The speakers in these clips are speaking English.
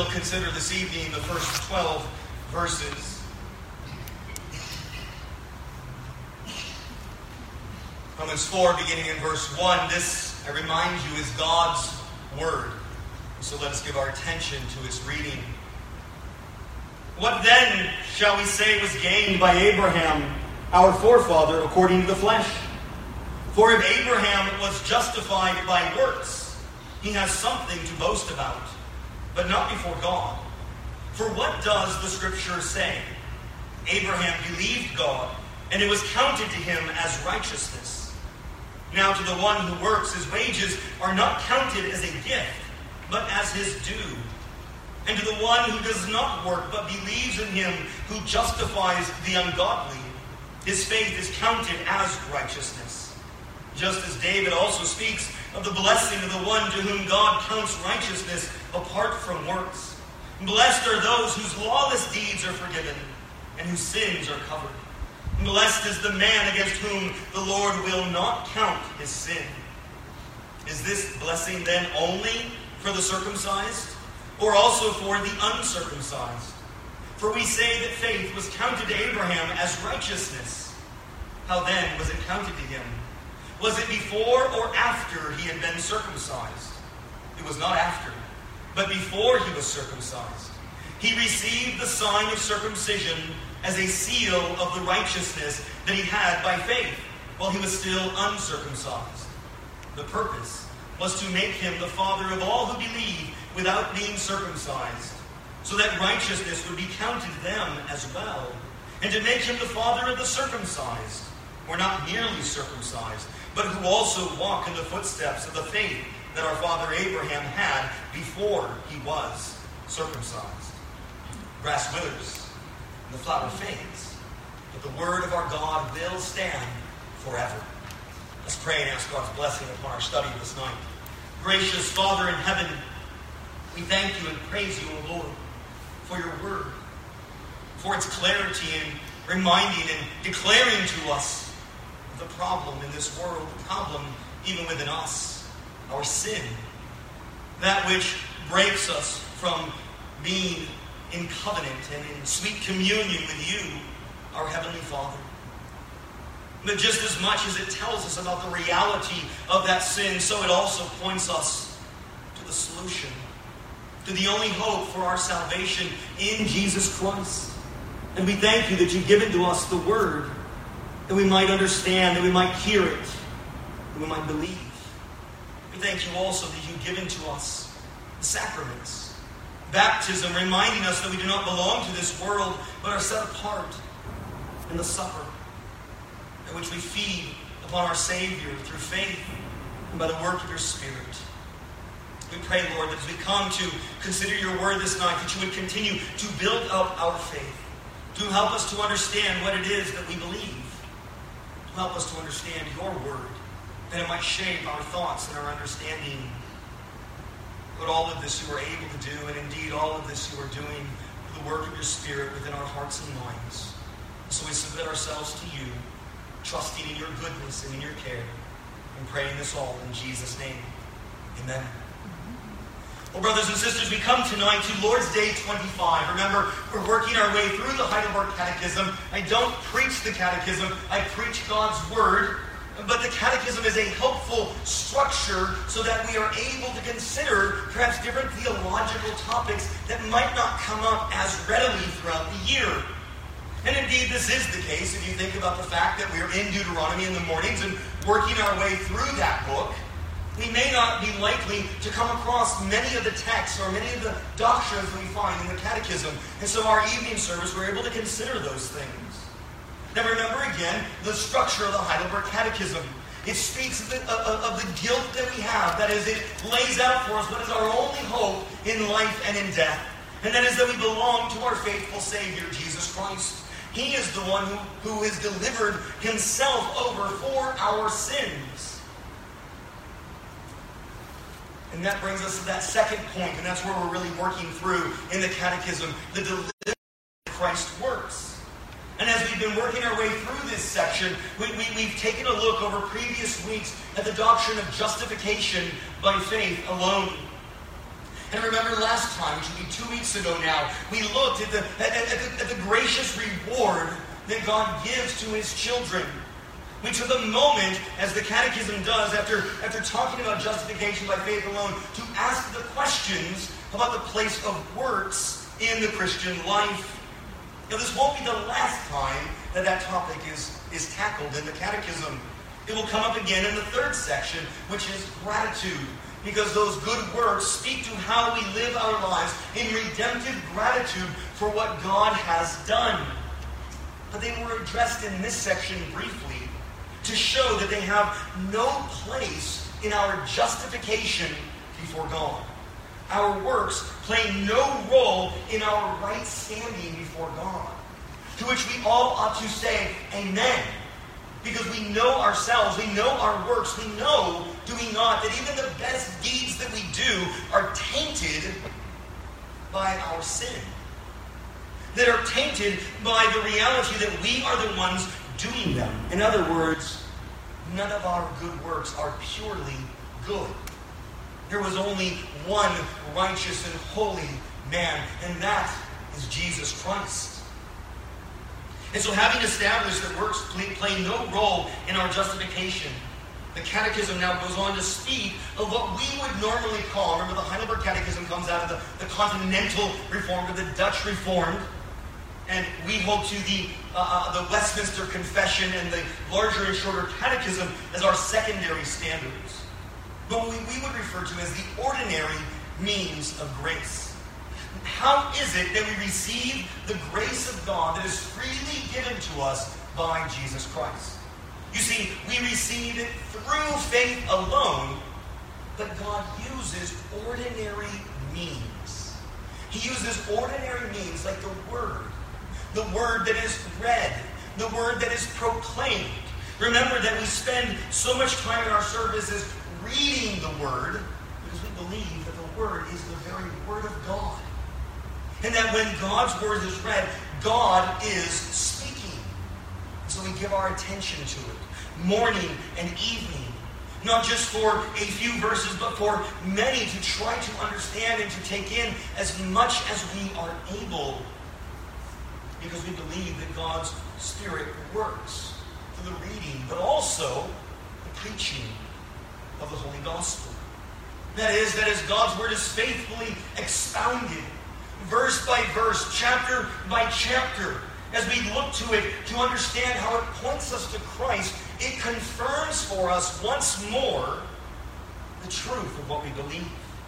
We'll consider this evening the first 12 verses. Romans 4, beginning in verse 1. This, I remind you, is God's Word. So let us give our attention to His reading. What then shall we say was gained by Abraham, our forefather, according to the flesh? For if Abraham was justified by works, he has something to boast about, but not before God. For what does the Scripture say? Abraham believed God, and it was counted to him as righteousness. Now to the one who works, his wages are not counted as a gift, but as his due. And to the one who does not work, but believes in him who justifies the ungodly, his faith is counted as righteousness. Just as David also speaks of the blessing of the one to whom God counts righteousness apart from works. Blessed are those whose lawless deeds are forgiven, and whose sins are covered. Blessed is the man against whom the Lord will not count his sin. Is this blessing then only for the circumcised, or also for the uncircumcised? For we say that faith was counted to Abraham as righteousness. How then was it counted to him? Was it before or after he had been circumcised? It was not after, but before he was circumcised. He received the sign of circumcision as a seal of the righteousness that he had by faith, while he was still uncircumcised. The purpose was to make him the father of all who believe without being circumcised, so that righteousness would be counted to them as well, and to make him the father of the circumcised, or not merely circumcised, but who also walk in the footsteps of the faith that our father Abraham had before he was circumcised. Grass withers, and the flower fades, but the word of our God will stand forever. Let's pray and ask God's blessing upon our study this night. Gracious Father in heaven, we thank you and praise you, O Lord, for your word, for its clarity in reminding and declaring to us the problem in this world, the problem even within us, our sin, that which breaks us from being in covenant and in sweet communion with you, our Heavenly Father. But just as much as it tells us about the reality of that sin, so it also points us to the solution, to the only hope for our salvation in Jesus Christ. And we thank you that you've given to us the Word, that we might understand, that we might hear it, that we might believe. We thank you also that you've given to us the sacraments, baptism, reminding us that we do not belong to this world, but are set apart, and the supper, in which we feed upon our Savior through faith and by the work of your Spirit. We pray, Lord, that as we come to consider your word this night, that you would continue to build up our faith, to help us to understand what it is that we believe, to help us to understand your word, that it might shape our thoughts and our understanding. But all of this you are able to do, and indeed all of this you are doing through the work of your Spirit within our hearts and minds. So we submit ourselves to you, trusting in your goodness and in your care, and praying this all in Jesus' name. Amen. Well, brothers and sisters, we come tonight to Lord's Day 25. Remember, we're working our way through the Heidelberg Catechism. I don't preach the Catechism, I preach God's Word. But the Catechism is a helpful structure so that we are able to consider perhaps different theological topics that might not come up as readily throughout the year. And indeed, this is the case if you think about the fact that we are in Deuteronomy in the mornings and working our way through that book. We may not be likely to come across many of the texts or many of the doctrines that we find in the Catechism. And so our evening service, we're able to consider those things. Now remember again the structure of the Heidelberg Catechism. It speaks of the guilt that we have. That is, it lays out for us what is our only hope in life and in death. And that is that we belong to our faithful Savior, Jesus Christ. He is the one who has delivered himself over for our sins. And that brings us to that second point, and that's where we're really working through in the Catechism, the deliverance of Christ's works. And as we've been working our way through this section, we've taken a look over previous weeks at the doctrine of justification by faith alone. And remember last time, which will be 2 weeks ago now, we looked at the gracious reward that God gives to His children. We took a moment, as the Catechism does, after talking about justification by faith alone, to ask the questions about the place of works in the Christian life. Now, this won't be the last time that topic is tackled in the Catechism. It will come up again in the third section, which is gratitude. Because those good works speak to how we live our lives in redemptive gratitude for what God has done. But they were addressed in this section briefly to show that they have no place in our justification before God. Our works play no role in our right standing before God. To which we all ought to say, Amen. Because we know ourselves, we know our works, we know, do we not, that even the best deeds that we do are tainted by our sin. That are tainted by the reality that we are the ones doing them. In other words, none of our good works are purely good. There was only one righteous and holy man, and that is Jesus Christ. And so having established that works play no role in our justification, the Catechism now goes on to speak of what we would normally call, remember the Heidelberg Catechism comes out of the Continental Reformed, or the Dutch Reformed, and we hold to the Westminster Confession and the larger and shorter Catechism as our secondary standards. But what we would refer to as the ordinary means of grace. How is it that we receive the grace of God that is freely given to us by Jesus Christ? You see, we receive it through faith alone, but God uses ordinary means. He uses ordinary means like the word that is read, the word that is proclaimed. Remember that we spend so much time in our services reading the word because we believe that the word is the very word of God. And that when God's word is read, God is speaking. So we give our attention to it, morning and evening. Not just for a few verses, but for many, to try to understand and to take in as much as we are able. Because we believe that God's Spirit works through the reading, but also the preaching of the Holy Gospel. That is, God's word is faithfully expounded, verse by verse, chapter by chapter. As we look to it to understand how it points us to Christ, it confirms for us once more the truth of what we believe.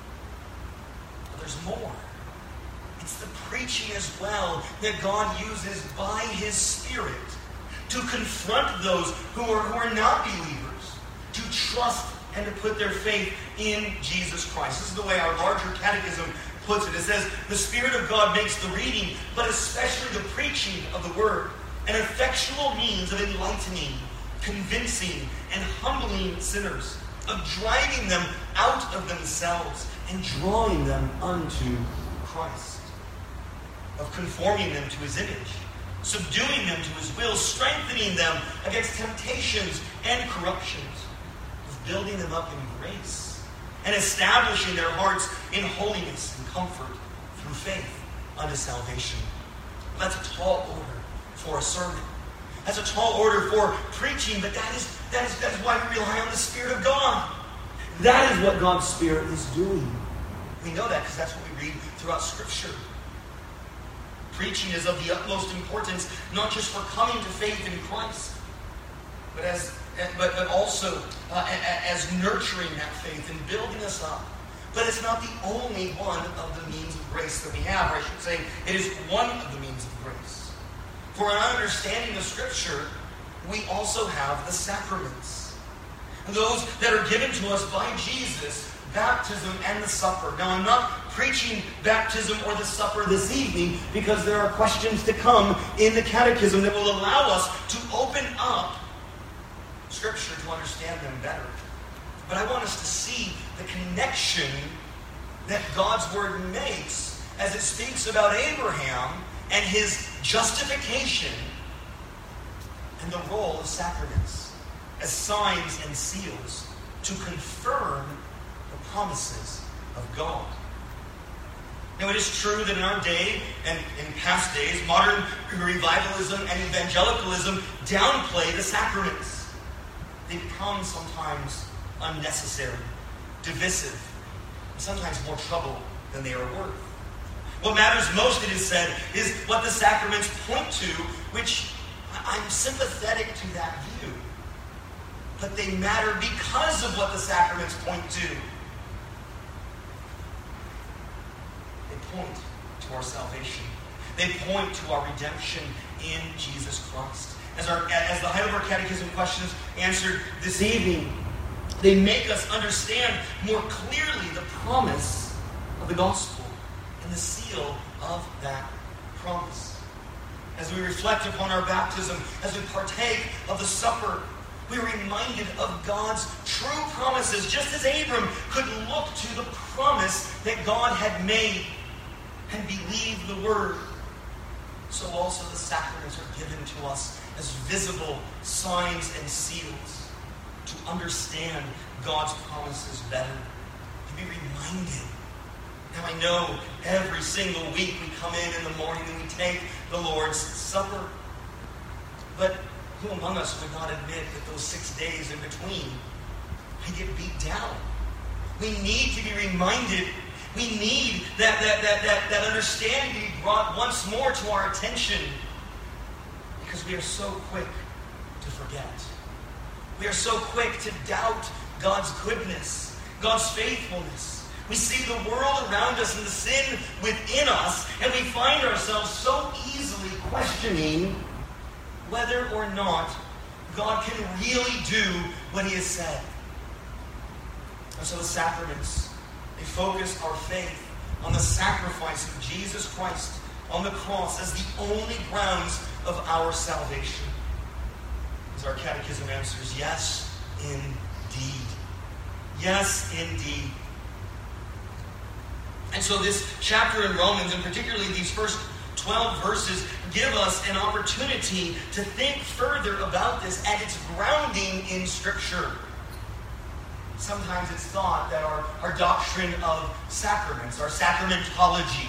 But there's more. It's the preaching as well that God uses by His Spirit to confront those who are not believers, to trust and to put their faith in Jesus Christ. This is the way our larger catechism puts it. It says, the Spirit of God makes the reading, but especially the preaching of the Word, an effectual means of enlightening, convincing, and humbling sinners, of driving them out of themselves and drawing them unto Christ, of conforming them to His image, subduing them to His will, strengthening them against temptations and corruptions, of building them up in grace, and establishing their hearts in holiness and comfort through faith unto salvation. That's a tall order for a sermon. That's a tall order for preaching, but that is why we rely on the Spirit of God. That is what God's Spirit is doing. We know that because that's what we read throughout Scripture. Preaching is of the utmost importance, not just for coming to faith in Christ, but also as nurturing that faith and building us up. But it's not the only one of the means of grace that we have, or I should say, it is one of the means of grace. For in our understanding of Scripture, we also have the sacraments. Those that are given to us by Jesus, baptism and the supper. Now, I'm not preaching baptism or the supper this evening because there are questions to come in the catechism that will allow us to open up Scripture to understand them better. But I want us to see the connection that God's Word makes as it speaks about Abraham and his justification and the role of sacraments as signs and seals to confirm the promises of God. Now, it is true that in our day and in past days, modern revivalism and evangelicalism downplay the sacraments. They become sometimes unnecessary, divisive, and sometimes more trouble than they are worth. What matters most, it is said, is what the sacraments point to, which I'm sympathetic to that view. But they matter because of what the sacraments point to. They point to our salvation. They point to our redemption in Jesus Christ. As the Heidelberg Catechism questions answered this evening, they make us understand more clearly the promise of the gospel and the seal of that promise. As we reflect upon our baptism, as we partake of the supper, we're reminded of God's true promises, just as Abram could look to the promise that God had made and believe the word. So also the sacraments are given to us as visible signs and seals to understand God's promises better, to be reminded. Now I know every single week we come in the morning and we take the Lord's Supper. But who among us would not admit that those 6 days in between, I get beat down? We need to be reminded. We need that understanding to be brought once more to our attention, because we are so quick to forget. We are so quick to doubt God's goodness, God's faithfulness. We see the world around us and the sin within us, and we find ourselves so easily questioning whether or not God can really do what He has said. And so the sacraments, they focus our faith on the sacrifice of Jesus Christ on the cross as the only grounds of our salvation. As our catechism answers, yes, indeed. Yes, indeed. And so this chapter in Romans, and particularly these first 12 verses, give us an opportunity to think further about this and its grounding in Scripture. Sometimes it's thought that our doctrine of sacraments, our sacramentology,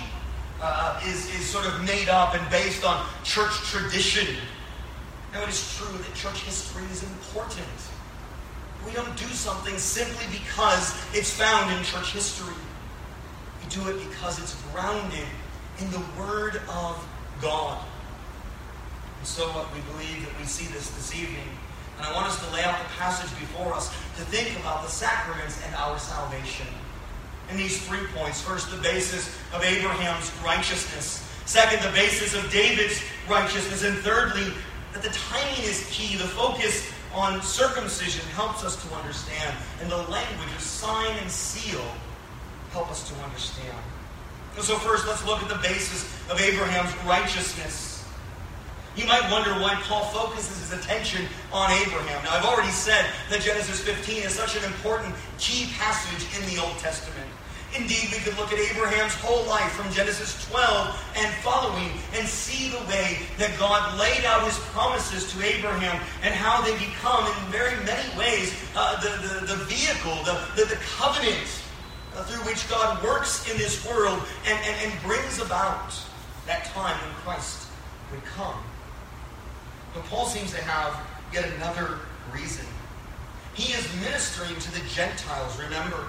is sort of made up and based on church tradition. Now, it is true that church history is important. We don't do something simply because it's found in church history. We do it because it's grounded in the Word of God. And so we believe that we see this evening. And I want us to lay out the passage before us to think about the sacraments and our salvation. In these 3 points: first, the basis of Abraham's righteousness; second, the basis of David's righteousness; and thirdly, that the timing is key. The focus on circumcision helps us to understand, and the language of sign and seal help us to understand. And so first, let's look at the basis of Abraham's righteousness. You might wonder why Paul focuses his attention on Abraham. Now, I've already said that Genesis 15 is such an important key passage in the Old Testament. Indeed, we could look at Abraham's whole life from Genesis 12 and following and see the way that God laid out His promises to Abraham and how they become, in very many ways, the vehicle, the covenant through which God works in this world and brings about that time when Christ would come. But Paul seems to have yet another reason. He is ministering to the Gentiles, remember.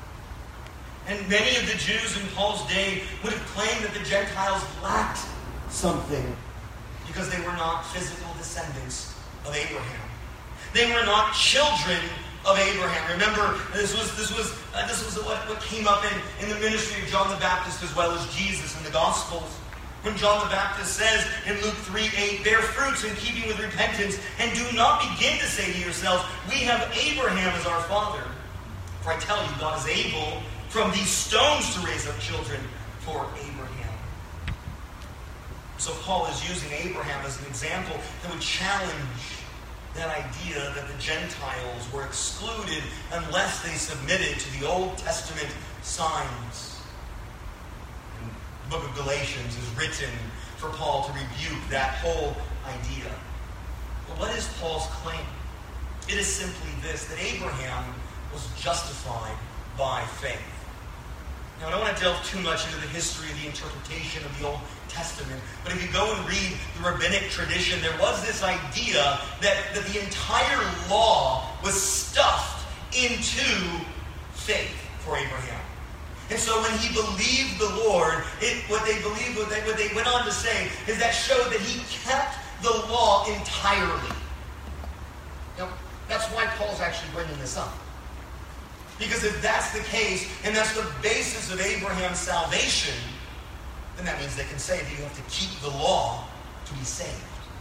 And many of the Jews in Paul's day would have claimed that the Gentiles lacked something because they were not physical descendants of Abraham. They were not children of Abraham. Remember, this was what came up in the ministry of John the Baptist as well as Jesus in the Gospels. When John the Baptist says in Luke 3:8, "Bear fruits in keeping with repentance, and do not begin to say to yourselves, 'We have Abraham as our father.' For I tell you, God is able from these stones to raise up children for Abraham." So Paul is using Abraham as an example that would challenge that idea that the Gentiles were excluded unless they submitted to the Old Testament signs. The book of Galatians is written for Paul to rebuke that whole idea. But what is Paul's claim? It is simply this, that Abraham was justified by faith. Now, I don't want to delve too much into the history of the interpretation of the Old Testament, but if you go and read the rabbinic tradition, there was this idea that the entire law was stuffed into faith for Abraham. And so when he believed the Lord, what they went on to say is that showed that he kept the law entirely. Now, that's why Paul's actually bringing this up. Because if that's the case, and that's the basis of Abraham's salvation, then that means they can say that you have to keep the law to be saved.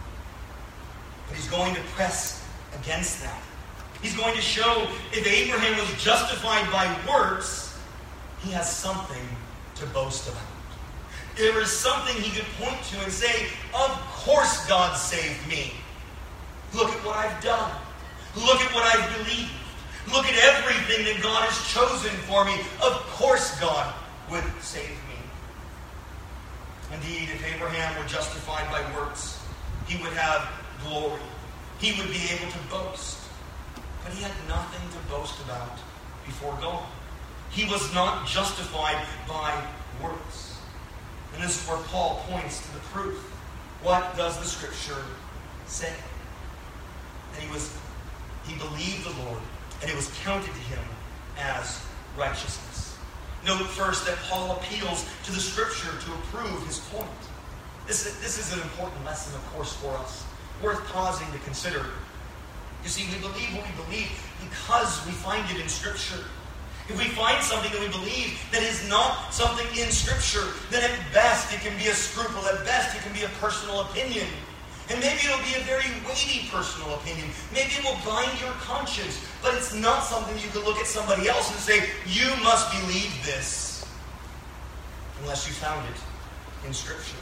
But he's going to press against that. He's going to show if Abraham was justified by works, he has something to boast about. There is something he could point to and say, of course God saved me. Look at what I've done. Look at what I've believed. Look at everything that God has chosen for me. Of course God would save me. Indeed, if Abraham were justified by works, he would have glory. He would be able to boast. But he had nothing to boast about before God. He was not justified by works. And this is where Paul points to the proof. What does the Scripture say? That he believed the Lord, and it was counted to him as righteousness. Note first that Paul appeals to the Scripture to approve his point. This is an important lesson, of course, for us. Worth pausing to consider. You see, we believe what we believe because we find it in Scripture. If we find something that we believe that is not something in Scripture, then at best it can be a scruple. At best it can be a personal opinion. And maybe it'll be a very weighty personal opinion. Maybe it will bind your conscience. But it's not something you can look at somebody else and say, you must believe this. Unless you found it in Scripture.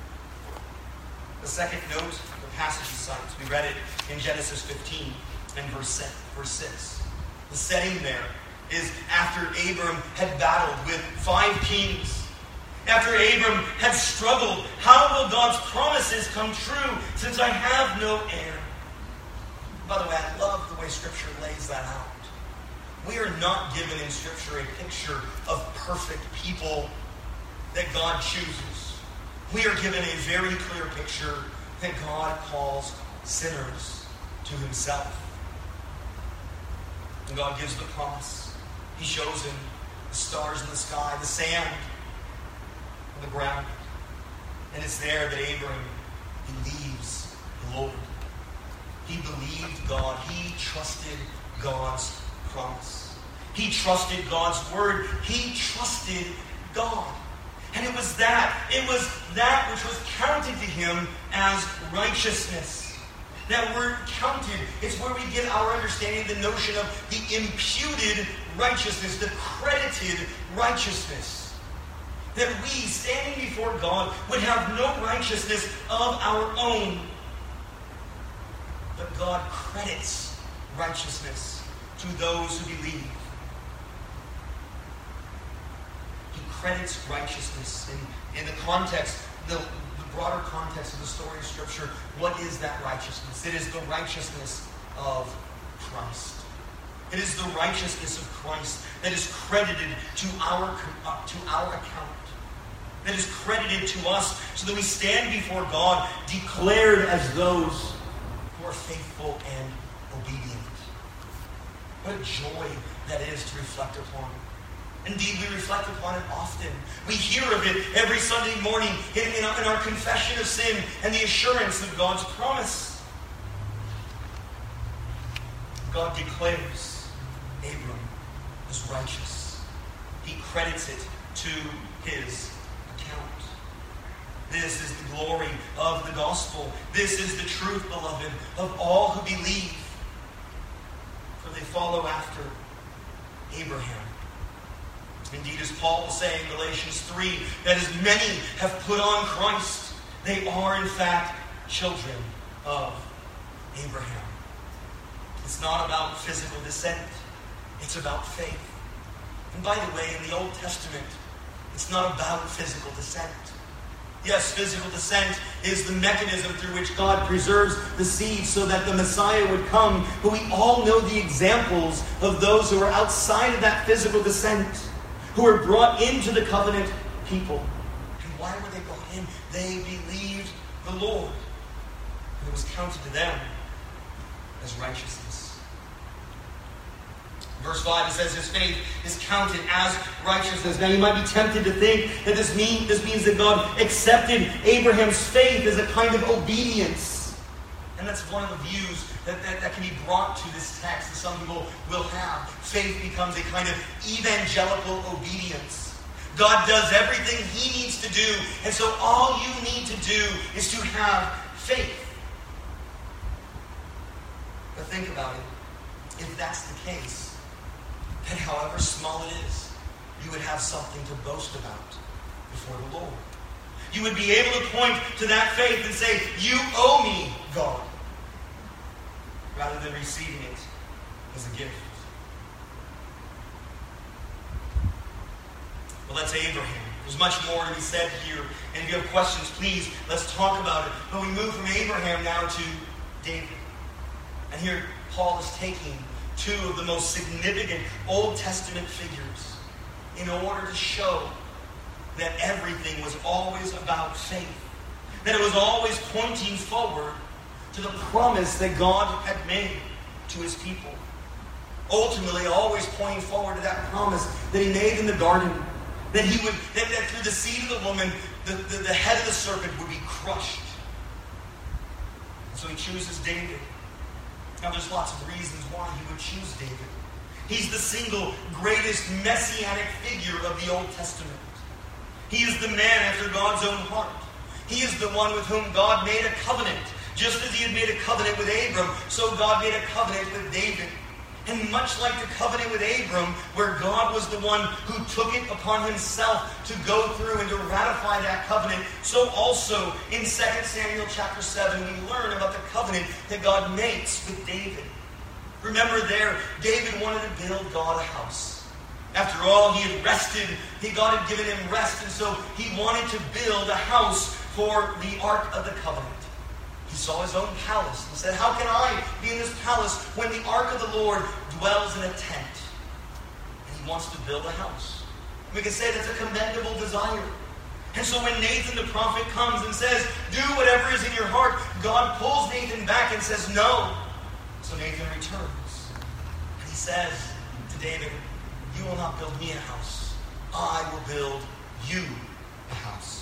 The second note, the passage he cites, we read it in Genesis 15 and verse 6. The setting there is after Abram had battled with 5 kings. After Abram had struggled, how will God's promises come true since I have no heir? By the way, I love the way Scripture lays that out. We are not given in Scripture a picture of perfect people that God chooses. We are given a very clear picture that God calls sinners to himself. And God gives the promise. He shows him the stars in the sky, the sand on the ground. And it's there that Abram believes the Lord. He believed God. He trusted God's promise. He trusted God's word. He trusted God. And it was that which was counted to him as righteousness. That word counted is where we get our understanding of the notion of the imputed righteousness, the credited righteousness. That we, standing before God, would have no righteousness of our own. But God credits righteousness to those who believe. He credits righteousness. In the context, the broader context of the story of Scripture, what is that righteousness? It is the righteousness of Christ. It is the righteousness of Christ that is credited to our account. That is credited to us so that we stand before God declared as those who are faithful and obedient. What a joy that is to reflect upon. Indeed, we reflect upon it often. We hear of it every Sunday morning in our confession of sin and the assurance of God's promise. God declares Abram as righteous. He credits it to his account. This is the glory of the gospel. This is the truth, beloved, of all who believe. For they follow after Abraham. Indeed, as Paul will say in Galatians 3, that as many have put on Christ, they are in fact children of Abraham. It's not about physical descent. It's about faith. And by the way, in the Old Testament, it's not about physical descent. Yes, physical descent is the mechanism through which God preserves the seed so that the Messiah would come. But we all know the examples of those who are outside of that physical descent, who were brought into the covenant people. And why were they brought in? They believed the Lord, and it was counted to them as righteousness. Verse 5, it says his faith is counted as righteousness. Now you might be tempted to think that this means that God accepted Abraham's faith as a kind of obedience. And that's one of the views that can be brought to this text that some people will have. Faith becomes a kind of evangelical obedience. God does everything he needs to do, and so all you need to do is to have faith. But think about it. If that's the case, then however small it is, you would have something to boast about before the Lord. You would be able to point to that faith and say, you owe me, God, rather than receiving it as a gift. Well, that's Abraham. There's much more to be said here. And if you have questions, please, let's talk about it. But we move from Abraham now to David. And here Paul is taking two of the most significant Old Testament figures in order to show that everything was always about faith. That it was always pointing forward to the promise that God had made to his people. Ultimately, always pointing forward to that promise that he made in the garden. That through the seed of the woman, the head of the serpent would be crushed. And so he chooses David. Now there's lots of reasons why he would choose David. He's the single greatest messianic figure of the Old Testament. He is the man after God's own heart. He is the one with whom God made a covenant. Just as he had made a covenant with Abram, so God made a covenant with David. And much like the covenant with Abram, where God was the one who took it upon himself to go through and to ratify that covenant, so also in 2 Samuel chapter 7, we learn about the covenant that God makes with David. Remember there, David wanted to build God a house. After all, he had rested. God had given him rest, and so he wanted to build a house for the Ark of the Covenant. He saw his own palace and said, how can I be in this palace when the Ark of the Lord dwells in a tent? And he wants to build a house. We can say that's a commendable desire. And so when Nathan the prophet comes and says, do whatever is in your heart, God pulls Nathan back and says, no. So Nathan returns. And he says to David, you will not build me a house. I will build you a house.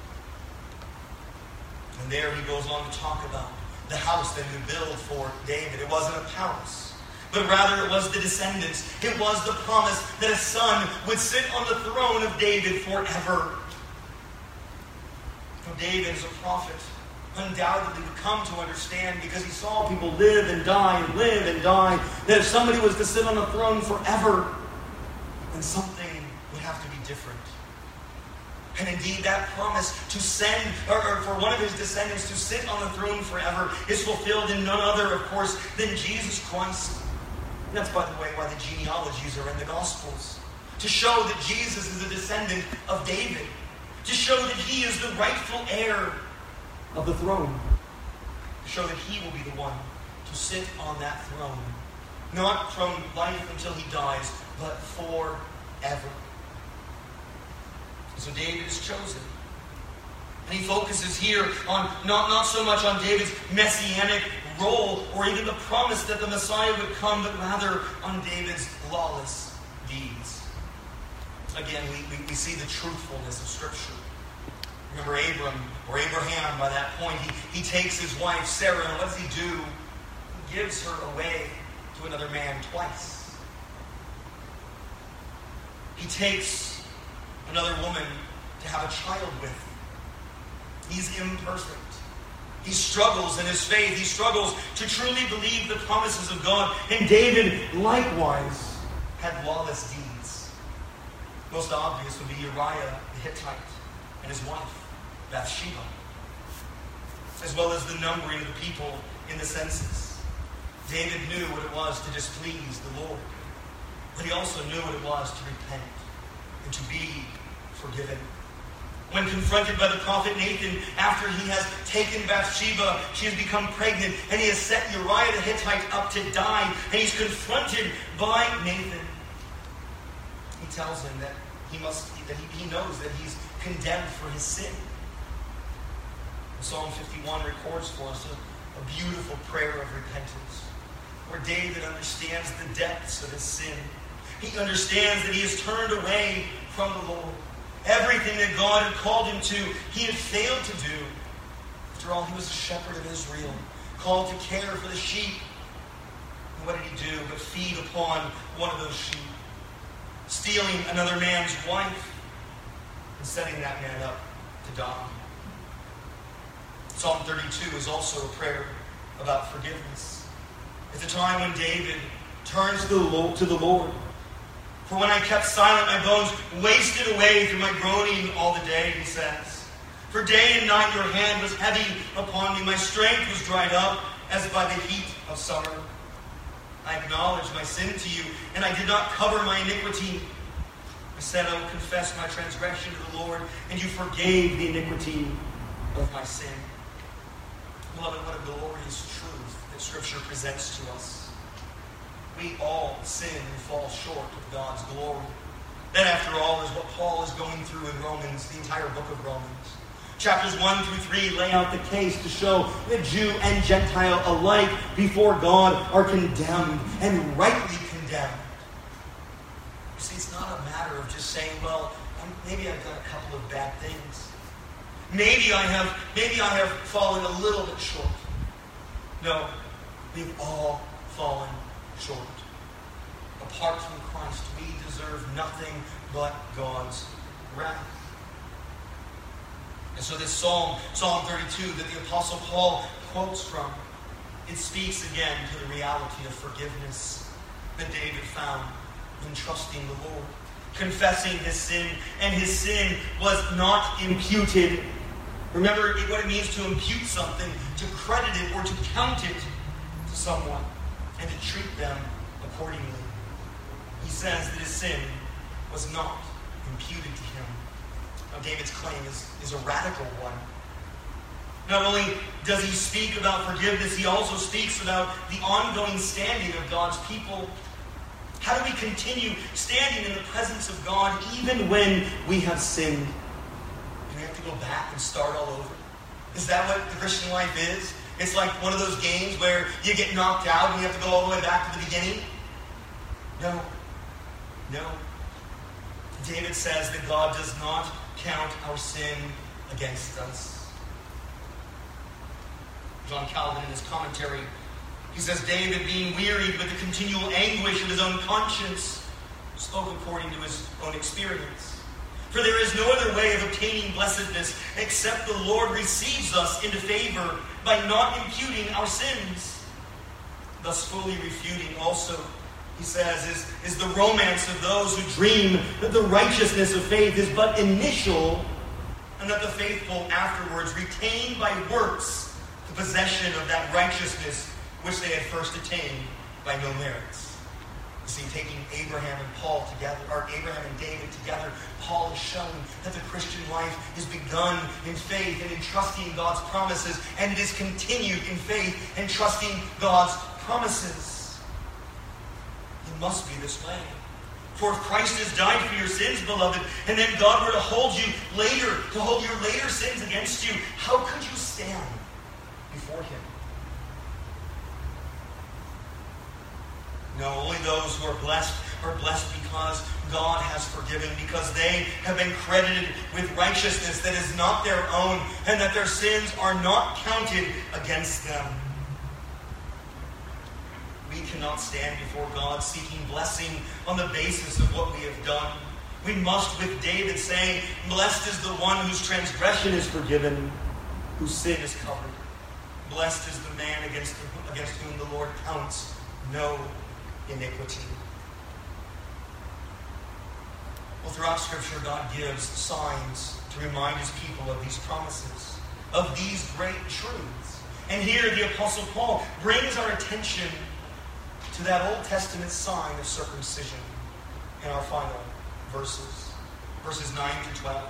And there he goes on to talk about the house that he would build for David. It wasn't a palace, but rather it was the descendants. It was the promise that a son would sit on the throne of David forever. Now, David is a prophet. Undoubtedly would come to understand, because he saw people live and die, that if somebody was to sit on the throne forever, then something would have to be different. And indeed, that promise to send, or for one of his descendants to sit on the throne forever is fulfilled in none other, of course, than Jesus Christ. And that's, by the way, why the genealogies are in the Gospels. To show that Jesus is a descendant of David. To show that he is the rightful heir of the throne. To show that he will be the one to sit on that throne. Not from life until he dies, but forever. So David is chosen. And he focuses here on not so much on David's messianic role or even the promise that the Messiah would come, but rather on David's lawless deeds. Again, we see the truthfulness of Scripture. Remember Abraham, by that point, he takes his wife Sarah, and what does he do? He gives her away to another man twice. He takes another woman to have a child with. He's imperfect. He struggles in his faith. He struggles to truly believe the promises of God. And David, likewise, had lawless deeds. Most obvious would be Uriah the Hittite and his wife, Bathsheba, as well as the numbering of the people in the census. David knew what it was to displease the Lord, but he also knew what it was to repent and to be forgiven. When confronted by the prophet Nathan, after he has taken Bathsheba, she has become pregnant, and he has set Uriah the Hittite up to die, and he's confronted by Nathan. He tells him that he knows that he's condemned for his sin. Psalm 51 records for us a beautiful prayer of repentance, where David understands the depths of his sin. He understands that he has turned away from the Lord. Everything that God had called him to, he had failed to do. After all, he was a shepherd of Israel, called to care for the sheep. And what did he do but feed upon one of those sheep, stealing another man's wife and setting that man up to die? Psalm 32 is also a prayer about forgiveness. It's a time when David turns to the Lord. For when I kept silent, my bones wasted away through my groaning all the day, he says. For day and night your hand was heavy upon me. My strength was dried up as by the heat of summer. I acknowledged my sin to you, and I did not cover my iniquity. I said, I will confess my transgression to the Lord, and you forgave the iniquity of my sin. Beloved, what a glorious truth that Scripture presents to us. We all sin and fall short of God's glory. That, after all, is what Paul is going through in Romans, the entire book of Romans. Chapters 1 through 3 lay out the case to show that Jew and Gentile alike before God are condemned, and rightly condemned. You see, it's not a matter of just saying, well, maybe I've done a couple of bad things. Maybe I have fallen a little bit short. No, we've all fallen short. Apart from Christ, we deserve nothing but God's wrath. And so this Psalm 32 that the Apostle Paul quotes from, it speaks again to the reality of forgiveness that David found in trusting the Lord, confessing his sin, and his sin was not imputed. Remember what it means to impute something, to credit it or to count it to someone, and to treat them accordingly. He says that his sin was not imputed to him. Now, David's claim is a radical one. Not only does he speak about forgiveness, he also speaks about the ongoing standing of God's people. How do we continue standing in the presence of God even when we have sinned? Do we have to go back and start all over? Is that what the Christian life is? It's like one of those games where you get knocked out and you have to go all the way back to the beginning? No. David says that God does not count our sin against us. John Calvin, in his commentary, he says, David, being wearied with the continual anguish of his own conscience, spoke according to his own experience. For there is no other way of obtaining blessedness except the Lord receives us into favor by not imputing our sins. Thus fully refuting also, he says, is the romance of those who dream that the righteousness of faith is but initial, and that the faithful afterwards retain by works the possession of that righteousness which they had first attained by no merits. You see, taking Abraham and Paul together, or Abraham and David together, Paul is showing that the Christian life is begun in faith and in trusting God's promises, and it is continued in faith and trusting God's promises. It must be this way. For if Christ has died for your sins, beloved, and then God were to hold your later sins against you, how could you stand before Him? No, only those who are blessed because God has forgiven, because they have been credited with righteousness that is not their own, and that their sins are not counted against them. We cannot stand before God seeking blessing on the basis of what we have done. We must, with David, saying, blessed is the one whose transgression is forgiven, whose sin is covered. Blessed is the man against whom the Lord counts no iniquity. Well, throughout Scripture, God gives signs to remind His people of these promises, of these great truths. And here the Apostle Paul brings our attention to that Old Testament sign of circumcision in our final verses 9 through 12.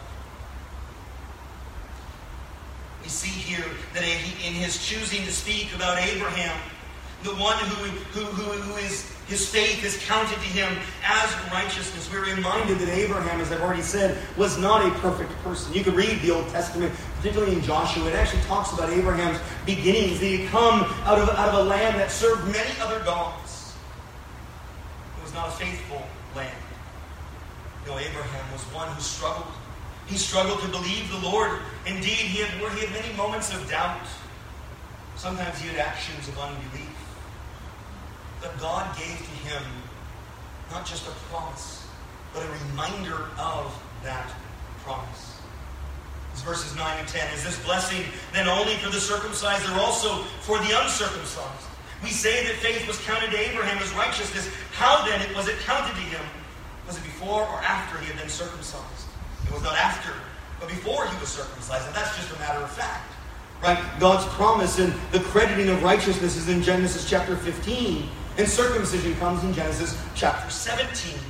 We see here that in his choosing to speak about Abraham, The one who is his faith is counted to him as righteousness. We're reminded that Abraham, as I've already said, was not a perfect person. You could read the Old Testament, particularly in Joshua. It actually talks about Abraham's beginnings. He had come out of a land that served many other gods. It was not a faithful land. No, Abraham was one who struggled. He struggled to believe the Lord. Indeed, he had many moments of doubt. Sometimes he had actions of unbelief. But God gave to him not just a promise, but a reminder of that promise. It's verses 9 and 10. Is this blessing then only for the circumcised or also for the uncircumcised? We say that faith was counted to Abraham as righteousness. How then was it counted to him? Was it before or after he had been circumcised? It was not after, but before he was circumcised. And that's just a matter of fact. Right? God's promise and the crediting of righteousness is in Genesis chapter 15. And circumcision comes in Genesis chapter 17.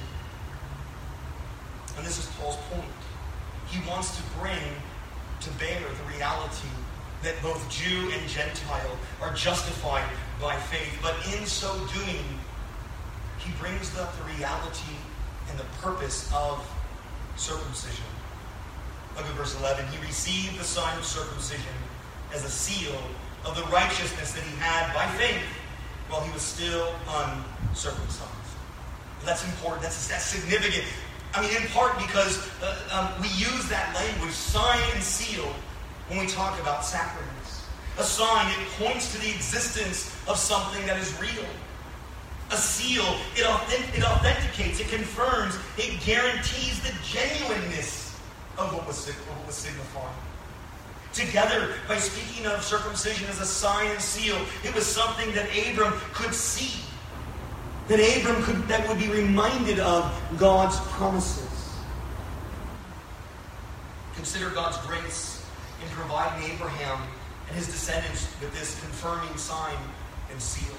And this is Paul's point. He wants to bring to bear the reality that both Jew and Gentile are justified by faith. But in so doing, he brings up the reality and the purpose of circumcision. Look at verse 11. He received the sign of circumcision as a seal of the righteousness that he had by faith while he was still uncircumcised. That's important. That's significant. I mean, in part because we use that language, sign and seal, when we talk about sacraments. A sign, it points to the existence of something that is real. A seal, it authenticates, it confirms, it guarantees the genuineness of what was signified. Together, by speaking of circumcision as a sign and seal, it was something that Abram could see. That would be reminded of God's promises. Consider God's grace in providing Abraham and his descendants with this confirming sign and seal.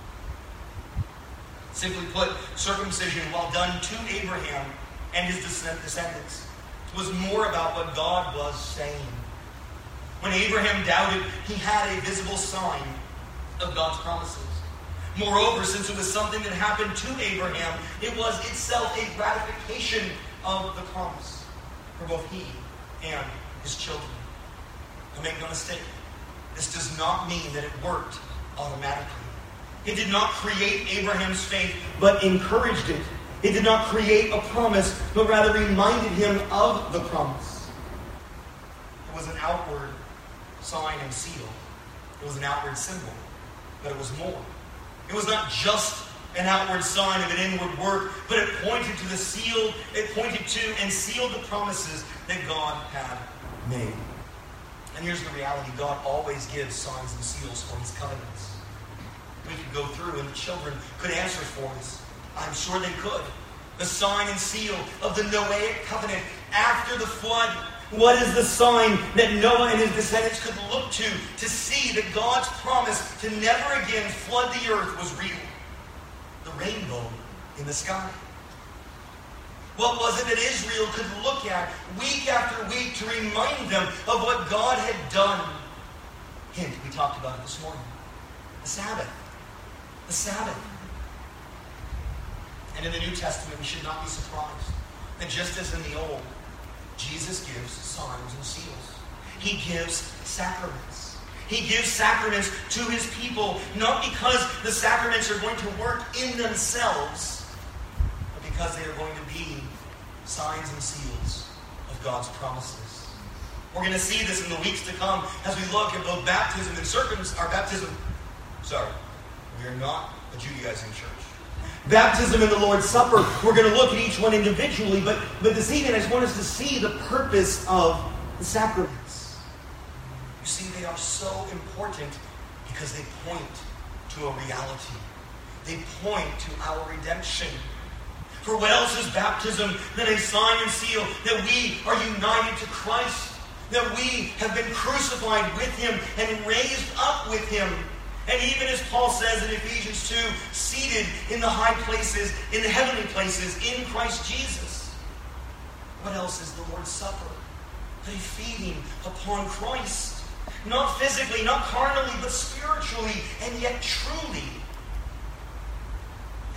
Simply put, circumcision, while done to Abraham and his descendants, was more about what God was saying. When Abraham doubted, he had a visible sign of God's promises. Moreover, since it was something that happened to Abraham, it was itself a gratification of the promise for both he and his children. Now make no mistake, this does not mean that it worked automatically. It did not create Abraham's faith, but encouraged it. It did not create a promise, but rather reminded him of the promise. It was an outward sign and seal. It was an outward symbol, but it was more. It was not just an outward sign of an inward work, but it pointed to the seal, it pointed to and sealed the promises that God had made. And here's the reality. God always gives signs and seals for his covenants. We could go through and the children could answer for us. I'm sure they could. The sign and seal of the Noahic covenant after the flood. What is the sign that Noah and his descendants could look to see that God's promise to never again flood the earth was real? The rainbow in the sky. What was it that Israel could look at week after week to remind them of what God had done? Hint, we talked about it this morning. The Sabbath. The Sabbath. And in the New Testament, we should not be surprised that just as in the Old, Jesus gives signs and seals. He gives sacraments. He gives sacraments to his people, not because the sacraments are going to work in themselves, but because they are going to be signs and seals of God's promises. We're going to see this in the weeks to come as we look at both baptism and baptism. We are not a Judaizing church. Baptism and the Lord's Supper, we're going to look at each one individually, but this evening I just want us to see the purpose of the sacraments. You see, they are so important because they point to a reality. They point to our redemption. For what else is baptism than a sign and seal that we are united to Christ, that we have been crucified with him and raised up with him. And even as Paul says in Ephesians 2, seated in the high places, in the heavenly places, in Christ Jesus. What else is the Lord's Supper? A feeding upon Christ. Not physically, not carnally, but spiritually, and yet truly.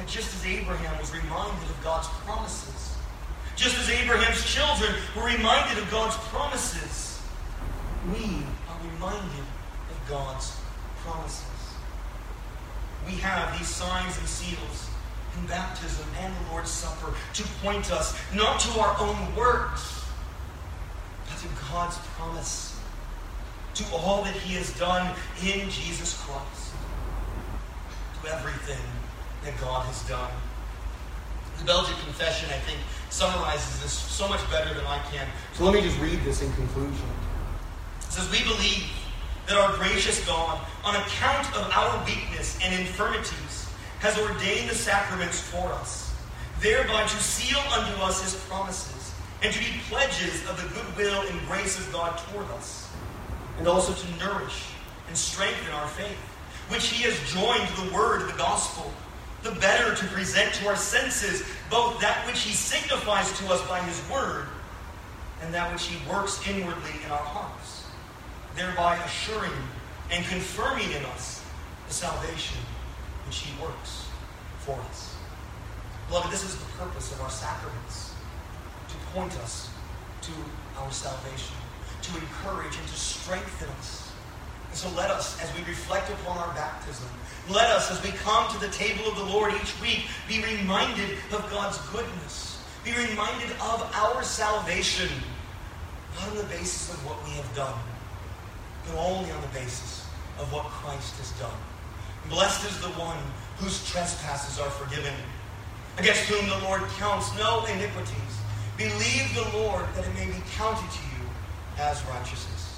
that just as Abraham was reminded of God's promises, just as Abraham's children were reminded of God's promises, we are reminded of God's promises. We have these signs and seals in baptism and the Lord's Supper to point us not to our own works, but to God's promise, to all that He has done in Jesus Christ, to everything that God has done. The Belgic Confession, I think, summarizes this so much better than I can. So let me just read this in conclusion. It says, "We believe that our gracious God, on account of our weakness and infirmities, has ordained the sacraments for us, thereby to seal unto us His promises, and to be pledges of the goodwill and grace of God toward us, and also to nourish and strengthen our faith, which He has joined to the word of the gospel, the better to present to our senses both that which He signifies to us by His word, and that which He works inwardly in our hearts, thereby assuring and confirming in us the salvation which He works for us." Beloved, this is the purpose of our sacraments, to point us to our salvation, to encourage and to strengthen us. And so let us, as we reflect upon our baptism, let us, as we come to the table of the Lord each week, be reminded of God's goodness, be reminded of our salvation, not on the basis of what we have done, but only on the basis of what Christ has done. Blessed is the one whose trespasses are forgiven, against whom the Lord counts no iniquities. Believe the Lord, that it may be counted to you as righteousness.